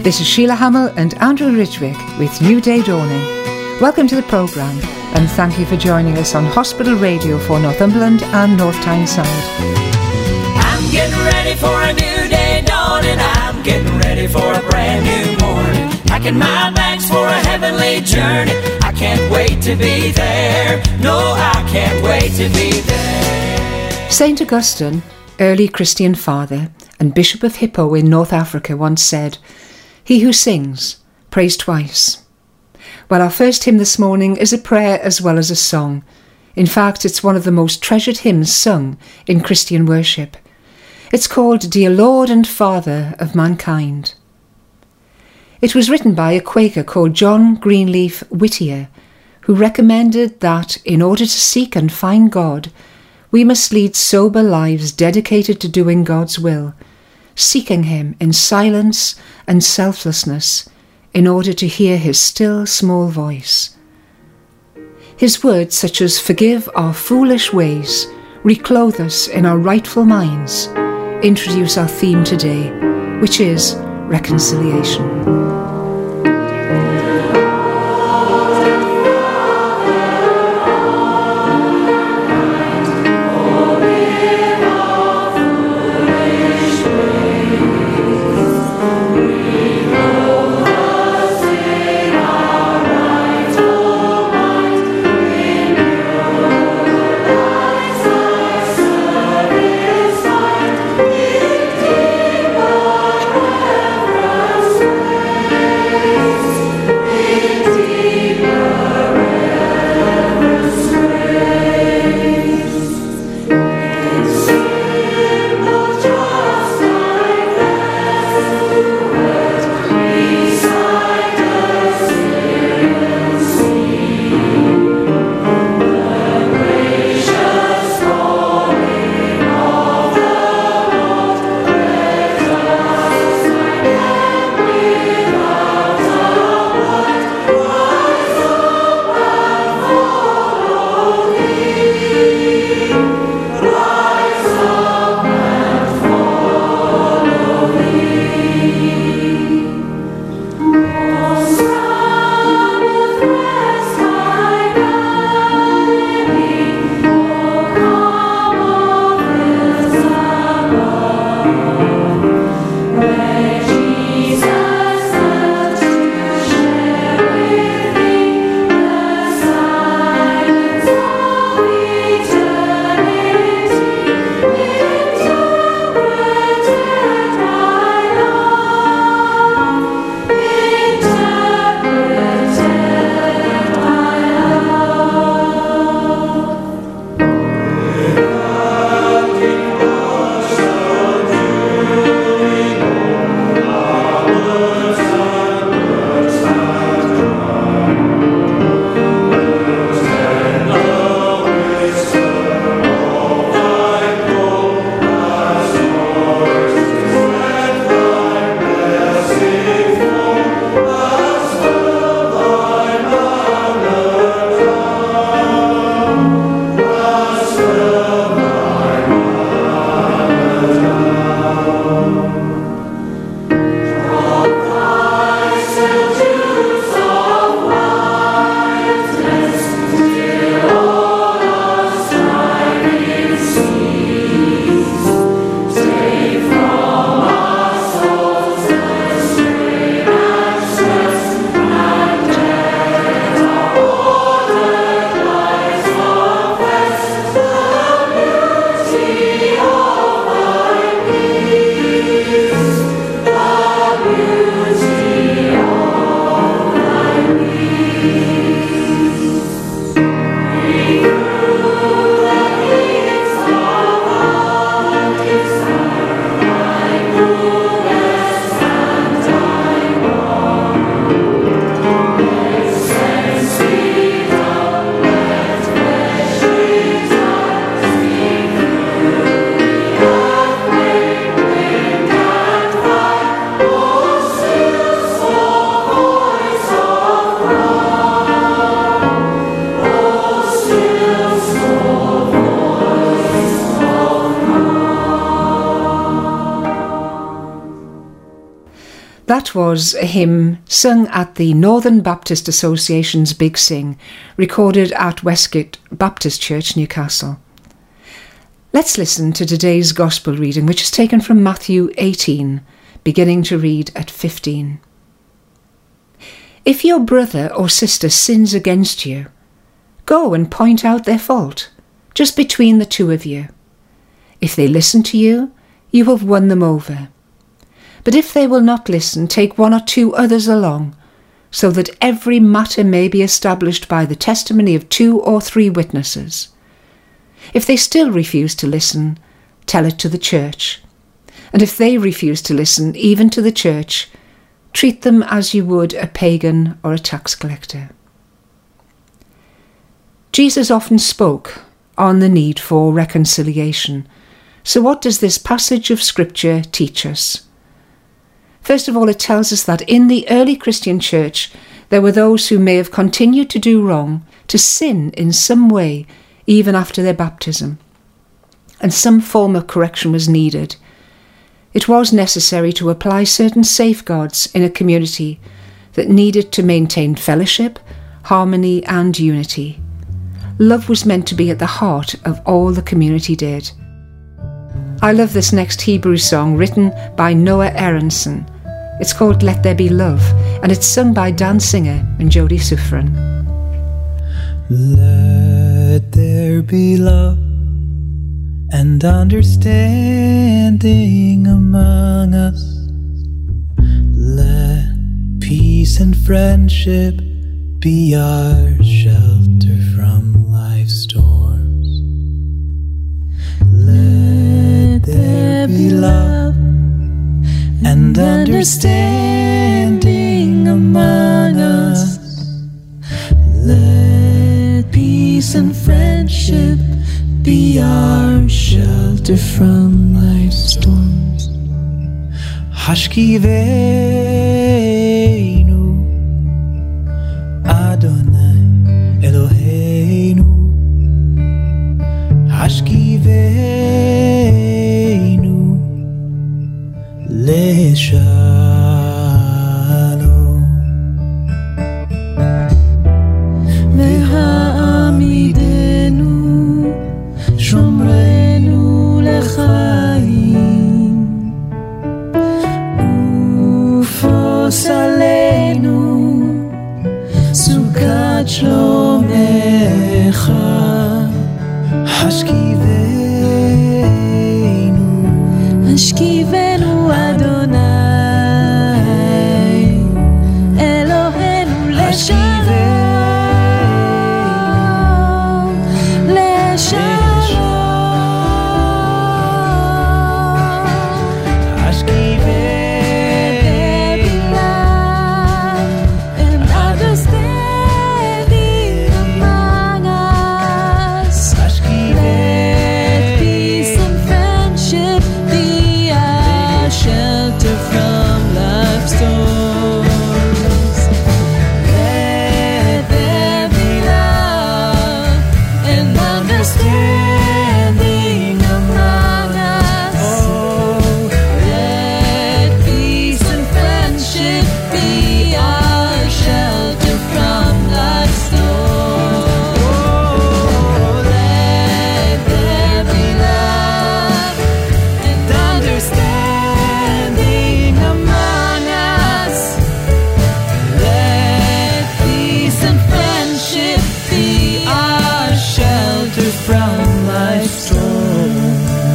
This is Sheila Hamill and Andrew Ridgwick with New Day Dawning. Welcome to the programme and thank you for joining us on Hospital Radio for Northumberland and North Tyneside. I'm getting ready for a new day dawning. I'm getting ready for a brand new morning. Packing my bags for a heavenly journey. I can't wait to be there. No, I can't wait to be there. St. Augustine, early Christian father and Bishop of Hippo in North Africa, once said, "He who sings, prays twice." Well, our first hymn this morning is a prayer as well as a song. In fact, it's one of the most treasured hymns sung in Christian worship. It's called Dear Lord and Father of Mankind. It was written by a Quaker called John Greenleaf Whittier, who recommended that in order to seek and find God, we must lead sober lives dedicated to doing God's will, seeking him in silence and selflessness in order to hear his still small voice. His words such as "forgive our foolish ways," "reclothe us in our rightful minds," introduce our theme today, which is reconciliation. That was a hymn sung at the Northern Baptist Association's Big Sing, recorded at Westgate Baptist Church, Newcastle. Let's listen to today's Gospel reading, which is taken from Matthew 18, beginning to read at 15. If your brother or sister sins against you, go and point out their fault, just between the two of you. If they listen to you, you have won them over. But if they will not listen, take one or two others along, so that every matter may be established by the testimony of 2 or 3 witnesses. If they still refuse to listen, tell it to the church. And if they refuse to listen, even to the church, treat them as you would a pagan or a tax collector. Jesus often spoke on the need for reconciliation. So what does this passage of Scripture teach us? First of all, it tells us that in the early Christian church, there were those who may have continued to do wrong, to sin in some way, even after their baptism. And some form of correction was needed. It was necessary to apply certain safeguards in a community that needed to maintain fellowship, harmony, and unity. Love was meant to be at the heart of all the community did. I love this next Hebrew song written by Noah Aronson. It's called Let There Be Love, and it's sung by Dan Singer and Jody Sufran. Let there be love and understanding among us. Let peace and friendship be our shelter from life's storms. Let there be love and understanding among us. Let peace and friendship be our shelter from life's storms. Hashkiveinu Adonai Eloheinu. Hashkiveinu Leshalom. Ve'ha'amidenu Shomrenu lechaim. Ufos aleinu Sukat shlomecha. Hashkivenu Adonai Eloheinu leshalom. Leshalom. Hashkivenu love and understanding among us. Let peace and friendship be our shelter from life's storms. Let there be love and understanding among us. Let peace and friendship be our shelter from life's storms. Let there be love and understanding among us. Let peace and friendship be our shelter from life's storm.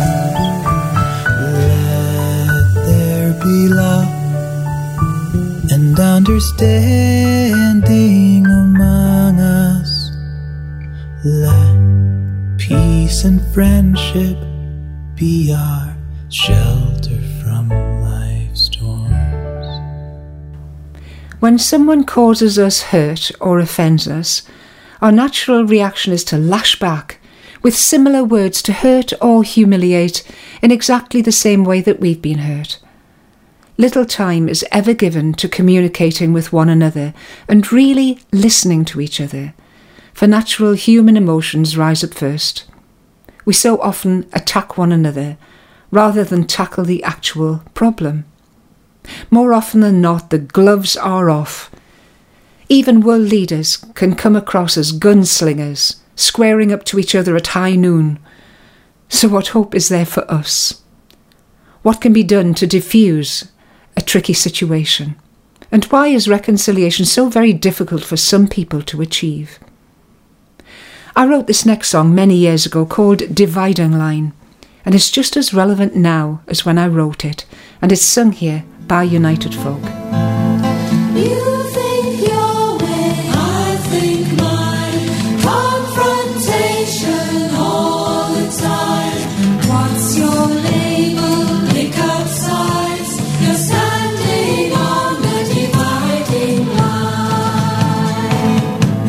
Let there be love and understanding among us. Let peace and friendship be our shelter from life's storms. When someone causes us hurt or offends us, our natural reaction is to lash back with similar words to hurt or humiliate in exactly the same way that we've been hurt. Little time is ever given to communicating with one another and really listening to each other, for natural human emotions rise up first. We so often attack one another rather than tackle the actual problem. More often than not, the gloves are off. Even world leaders can come across as gunslingers, squaring up to each other at high noon. So what hope is there for us? What can be done to diffuse a tricky situation? And why is reconciliation so very difficult for some people to achieve? I wrote this next song many years ago called Dividing Line, and it's just as relevant now as when I wrote it, and it's sung here by United Folk. You think your way, I think mine. Confrontation all the time. What's your label? Pick up sides. You're standing on the dividing line.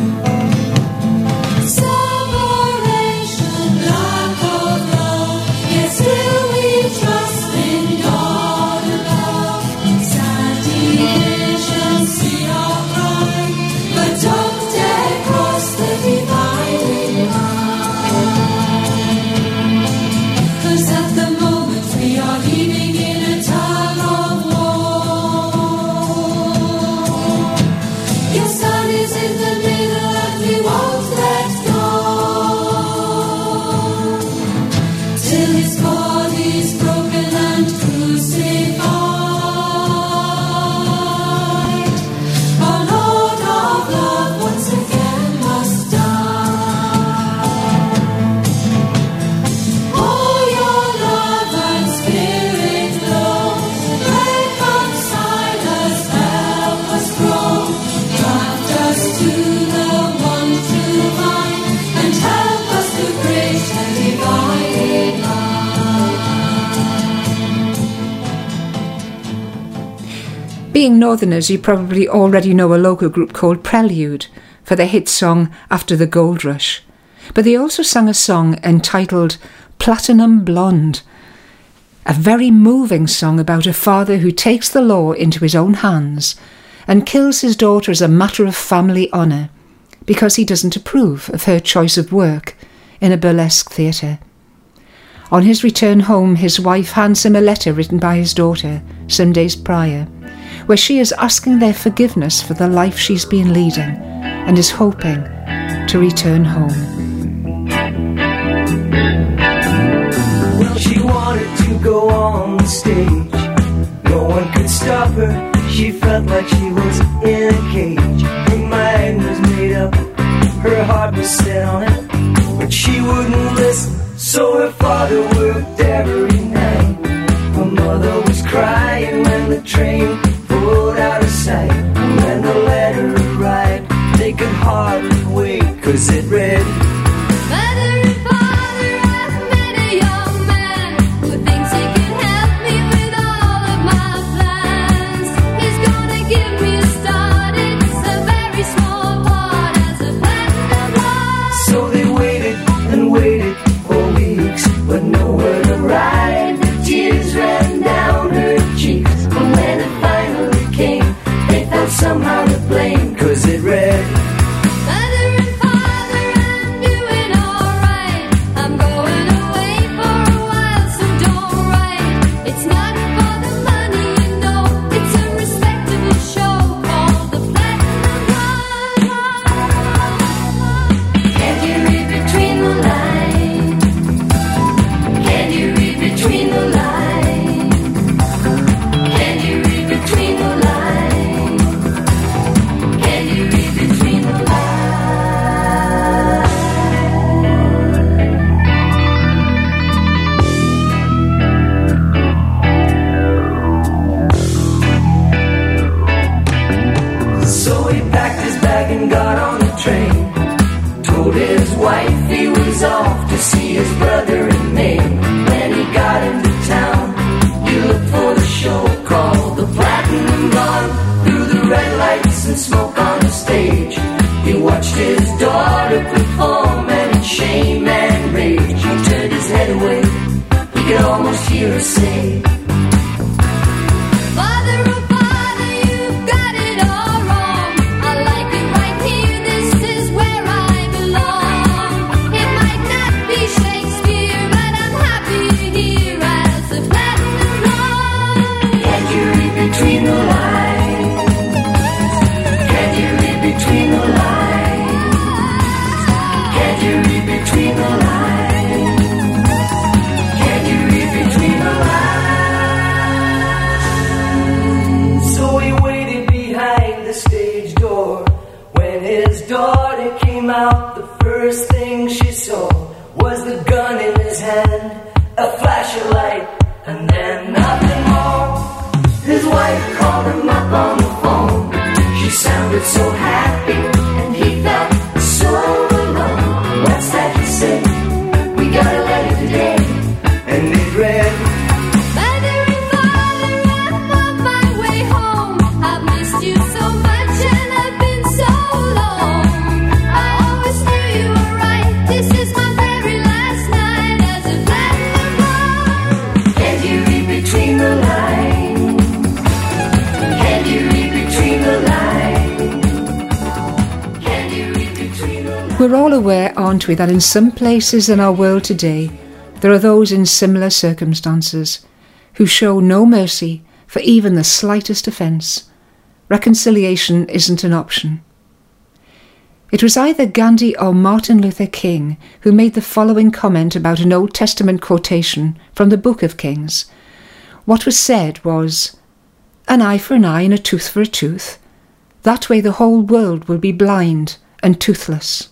Separation, lack of love. Yet still we trust in God above. Sad divisions see our pride, but don't dare cross the dividing line. 'Cause at the moment we are living in a tug of war. Your son is in the middle and we won't let go till his body's broken and crucified. Our Lord of love once again must die. Oh, your love and spirit flow, reconcile us, help us grow, draft us to the one true vine, and help us to bridge the dividing line. Being Northerners, you probably already know a local group called Prelude for their hit song After the Gold Rush. But they also sang a song entitled Platinum Blonde, a very moving song about a father who takes the law into his own hands and kills his daughter as a matter of family honour because he doesn't approve of her choice of work in a burlesque theatre. On his return home, his wife hands him a letter written by his daughter some days prior, where she is asking their forgiveness for the life she's been leading and is hoping to return home. Well, she wanted to go on the stage. No one could stop her. She felt like she was in a cage. Her mind was made up, her heart was set on it, but she wouldn't listen. So her father worked every night. Her mother was crying when the train pulled out of sight. And when the letter arrived, they could hardly wait, 'cause it read, Mother and father, I've met a young man who thinks he can help me with all of my plans. He's gonna give me a start. It's a very small part as a platinum line. so they waited and waited for weeks, but no word arrived. The tears ran down her cheeks, but when it finally came, they felt somehow to blame, 'cause it read, Mother and father, I'm doing alright. I'm going away for a while, so don't write. It's not for the money, you know. It's a respectable show called the Platinum Line. Can't you read between the lines? Can't you read between the lines? Can you read between the lines? Can you read between the lines? So he packed his bag and got on the train. Told his wife he was off to see his brother in Maine. When he got into town, he looked for the show called the Platinum Blonde. Through the red lights and smoke on the stage, he watched his daughter perform, and in shame and rage, he turned his head away. He could almost hear her say, Father, oh father, you've got it all wrong. I like it right here, this is where I belong. It might not be Shakespeare, but I'm happy here as a platinum line. "Can't you read between up, the first thing she saw was the gun in his hand, a flash of light, and then nothing more. His wife called him up on the phone. She sounded so happy, and he felt so alone. What's that you say? We got a letter today, and it read, Mother and father, I'm on my way home. I've missed you so much and I've been so long. I always knew you were right. This is my very last night as a platinum blonde. can you read between the lines? Can you read between the lines? Can you read between the lines? We're all aware, aren't we, that in some places in our world today, there are those in similar circumstances who show no mercy for even the slightest offence. Reconciliation isn't an option. It was either Gandhi or Martin Luther King who made the following comment about an Old Testament quotation from the Book of Kings. What was said was, "An eye for an eye and a tooth for a tooth. That way the whole world will be blind and toothless."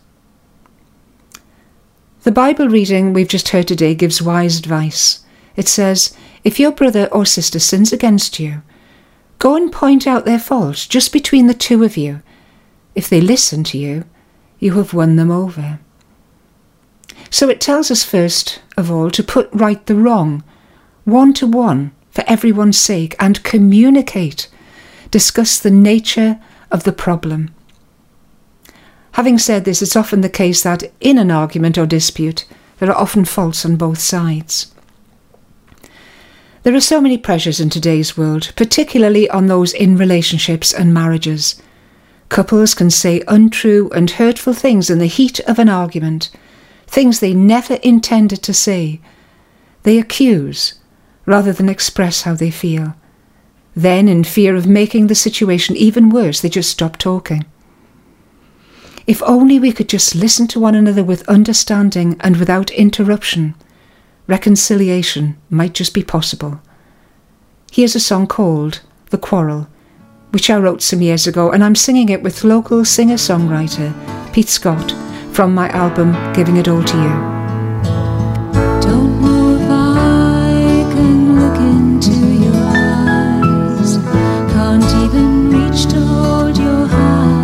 The Bible reading we've just heard today gives wise advice. It says, if your brother or sister sins against you, go and point out their fault just between the two of you. If they listen to you, you have won them over. So it tells us first of all to put right the wrong, one-to-one, for everyone's sake, and communicate. Discuss the nature of the problem. Having said this, it's often the case that in an argument or dispute, there are often faults on both sides. There are so many pressures in today's world, particularly on those in relationships and marriages. Couples can say untrue and hurtful things in the heat of an argument, things they never intended to say. They accuse rather than express how they feel. Then, in fear of making the situation even worse, they just stop talking. If only we could just listen to one another with understanding and without interruption, reconciliation might just be possible. Here's a song called The Quarrel, which I wrote some years ago, and I'm singing it with local singer-songwriter Pete Scott from my album Giving It All to You. Don't know if I can look into your eyes. Can't even reach to hold your hand.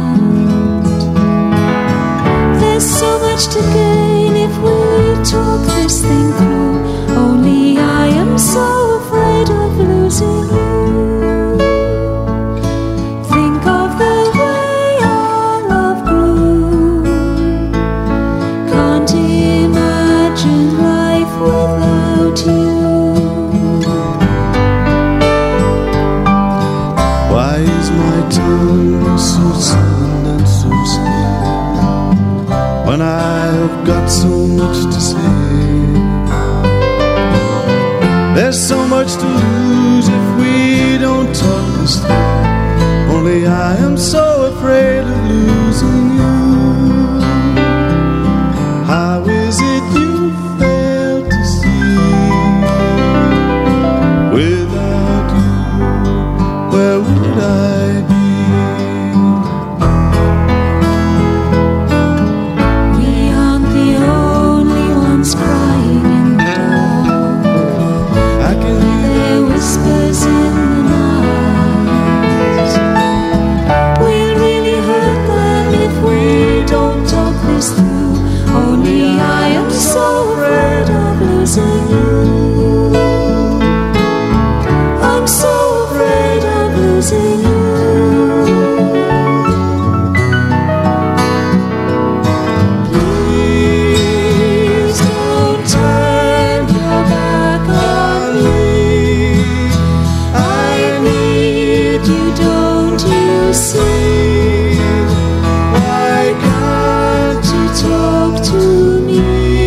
There's so much to gain if we talk this thing through. Only I am so afraid of losing you. Think of the way our love grew. Can't imagine life without you. Why is my tongue so silent and so still when I've got so much to say? There's so much to lose if we don't talk this through. Only I am so afraid of losing you. How is it you fail to see? Without you, where would I be? We aren't the only ones crying in the dark. I can There are whispers in the night. We'll really hurt them if we don't talk this through. Only I am so afraid of losing you. I'm so afraid of losing you. Please don't turn your back on me. I need you, don't you see? Why can't you talk to me?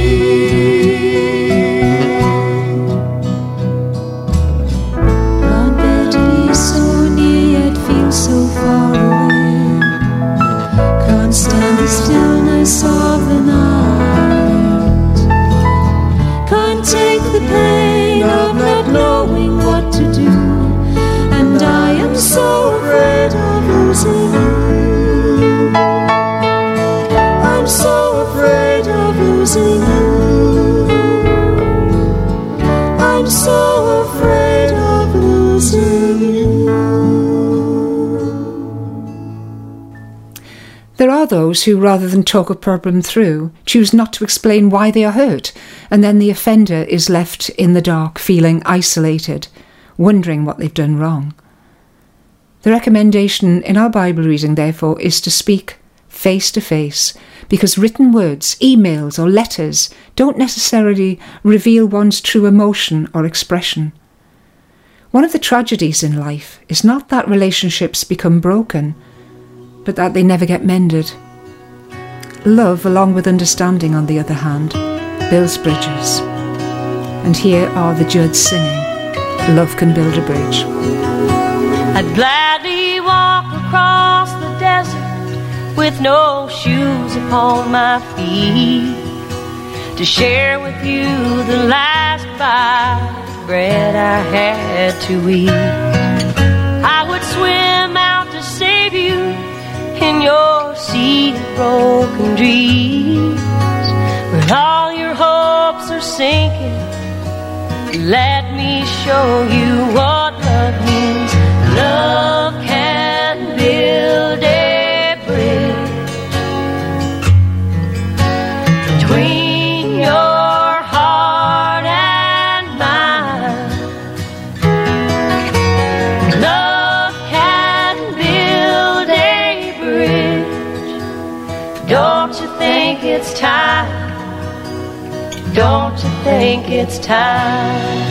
Want there to be so near yet feel so far away. Can't stand the stillness of the night. Can't take the pain of not knowing what to do. And I am so afraid of losing you. I'm so are those who, rather than talk a problem through, choose not to explain why they are hurt, and then the offender is left in the dark, feeling isolated, wondering what they've done wrong. The recommendation in our Bible reading, therefore, is to speak face to face, because written words, emails or letters don't necessarily reveal one's true emotion or expression. One of the tragedies in life is not that relationships become broken, but that they never get mended. Love, along with understanding, on the other hand, builds bridges. And here are the Judds singing, "Love Can Build a Bridge." I'd gladly walk across the desert with no shoes upon my feet to share with you the last bite of bread I had to eat. I would swim out to save you in your sea of broken dreams, when all your hopes are sinking. Let me show you what love means. Love can build a bridge between your heart and mine. Love can build a bridge. Don't you think it's time? Don't you think it's time?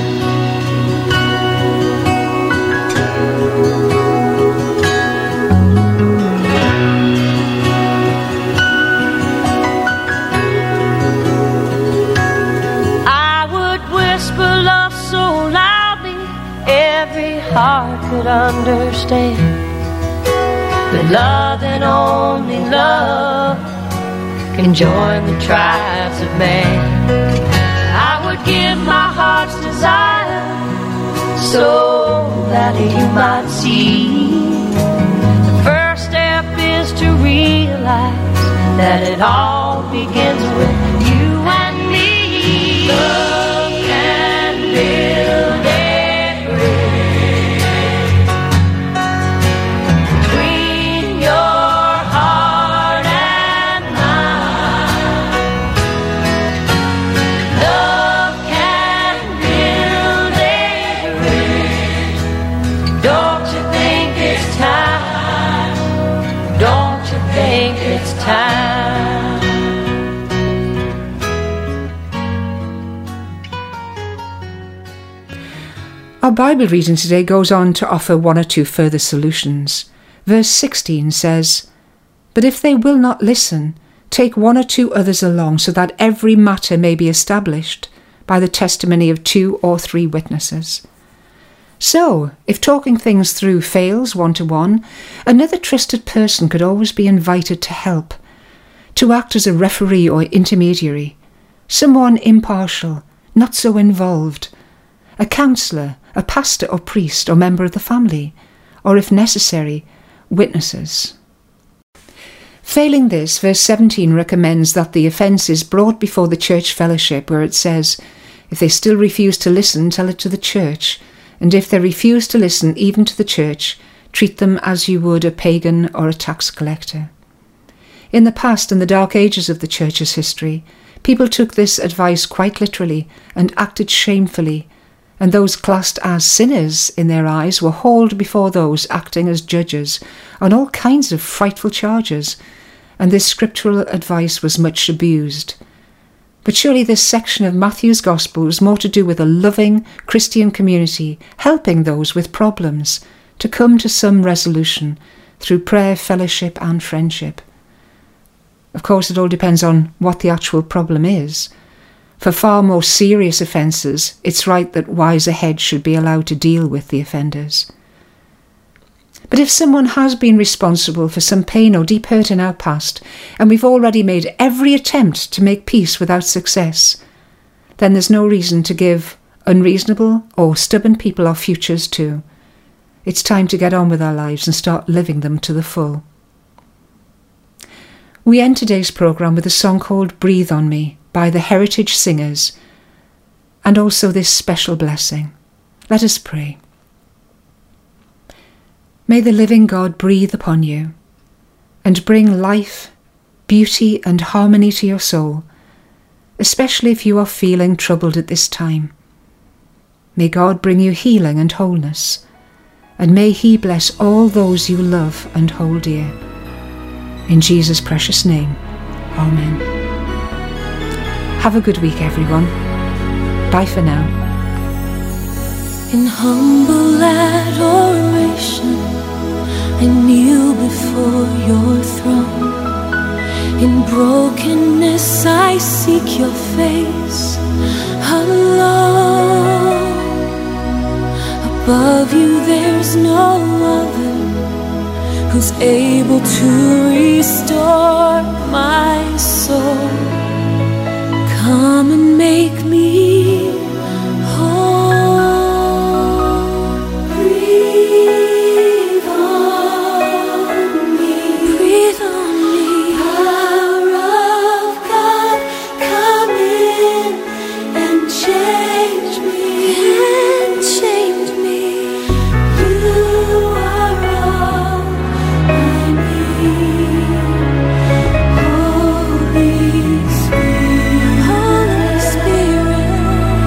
I would whisper love so loudly every heart could understand, but love and only love can join the tribes of man. I would give my heart's desire so that you might see. The first step is to realize that it all begins with you and me. Love can build a bridge between your heart and mine. Love can build a bridge. Don't you think it's time? Don't you think it's time? Our Bible reading today goes on to offer one or two further solutions. Verse 16 says, "But if they will not listen, take one or two others along, so that every matter may be established by the testimony of 2 or 3 witnesses." So, if talking things through fails one-to-one, another trusted person could always be invited to help, to act as a referee or intermediary, someone impartial, not so involved, a counsellor, a pastor or priest or member of the family, or if necessary, witnesses. Failing this, verse 17 recommends that the offence is brought before the church fellowship, where it says, if they still refuse to listen, tell it to the church, and if they refuse to listen even to the church, treat them as you would a pagan or a tax collector. In the past, in the dark ages of the church's history, people took this advice quite literally and acted shamefully, and those classed as sinners in their eyes were hauled before those acting as judges on all kinds of frightful charges, and this scriptural advice was much abused. But surely this section of Matthew's Gospel was more to do with a loving Christian community helping those with problems to come to some resolution through prayer, fellowship and friendship. Of course, it all depends on what the actual problem is. For far more serious offences, it's right that wiser heads should be allowed to deal with the offenders. But if someone has been responsible for some pain or deep hurt in our past, and we've already made every attempt to make peace without success, then there's no reason to give unreasonable or stubborn people our futures too. It's time to get on with our lives and start living them to the full. We end today's programme with a song called "Breathe on Me" by the Heritage Singers, and also this special blessing. Let us pray. May the living God breathe upon you and bring life beauty and harmony to your soul, especially if you are feeling troubled at this time. May God bring you healing and wholeness, and may He bless all those you love and hold dear. In Jesus' precious name, Amen. Have a good week, everyone. Bye for now. In humble adoration, I kneel before your throne. In brokenness, I seek your face alone. Above you, there's no other who's able to restore my soul. Come and make me whole. Breathe on me. Breathe on me. Power of God, come in and change me. And change me. You are all I need. Holy Spirit, Holy Spirit,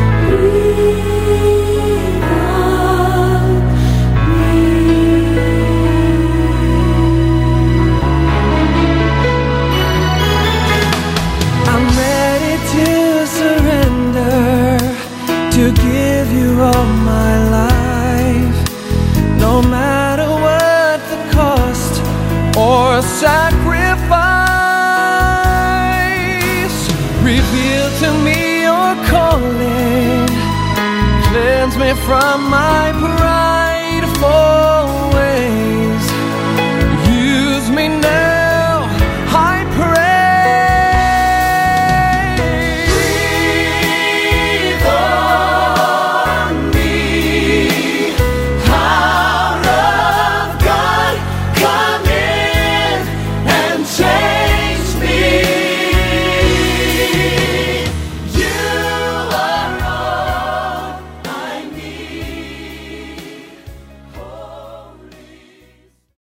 breathe on me. I'm ready to surrender, to give you all my life, no matter what the cost or sacrifice. Reveal to me your calling, cleanse me from my pride.